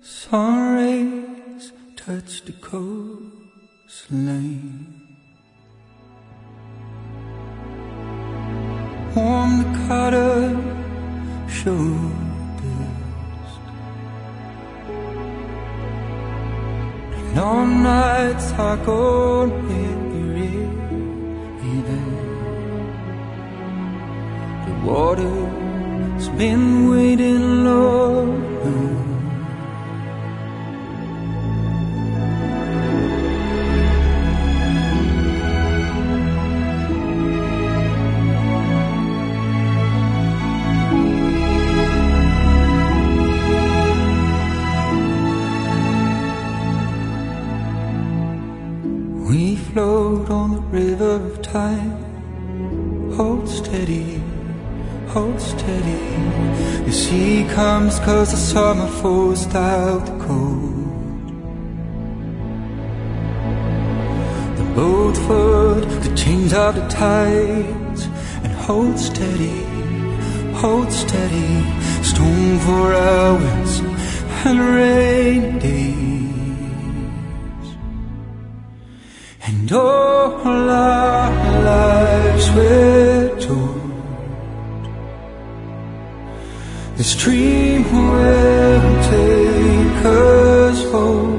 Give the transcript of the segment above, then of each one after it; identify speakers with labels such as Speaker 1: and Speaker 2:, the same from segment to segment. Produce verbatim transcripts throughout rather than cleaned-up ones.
Speaker 1: Sun rays touch the coastline, warm the cotton shoulders, and all nights are gone with the river. The water's been waiting long. We float on the river of time. Hold steady, hold steady. The sea comes cause the summer forced out the cold. The boat foot the change of the tides. And hold steady, hold steady. Storm for hours and rainy days. And all our lives we're told the stream will take us home.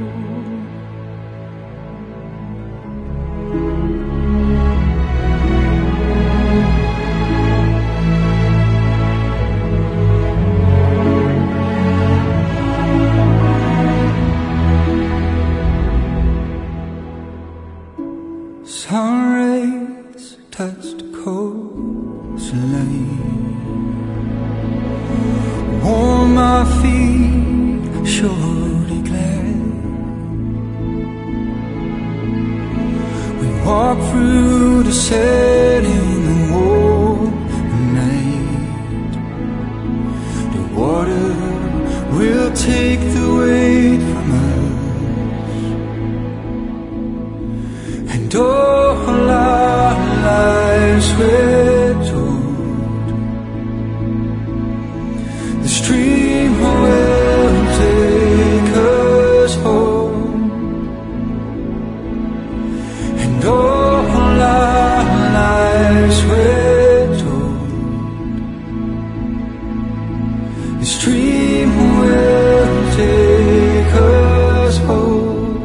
Speaker 1: Sun rays touch the coastline, warm my feet, surely glad. We walk through the setting and warm night. The water will take the weight from us. And all our lives we're told the stream will take us home. And all our lives we're told the stream will take us home.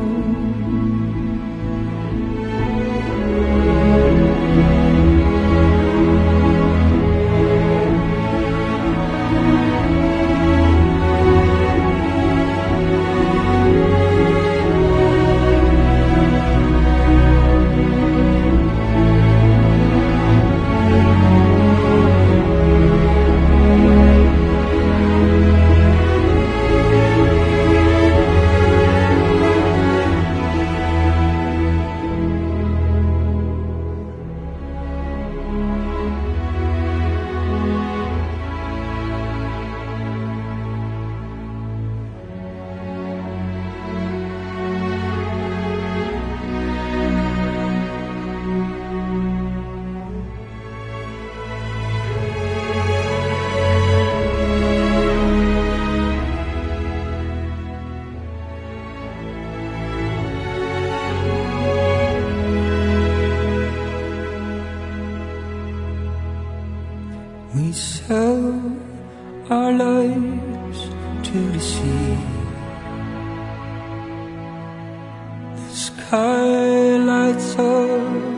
Speaker 1: We sell our lives to the sea. The sky lights up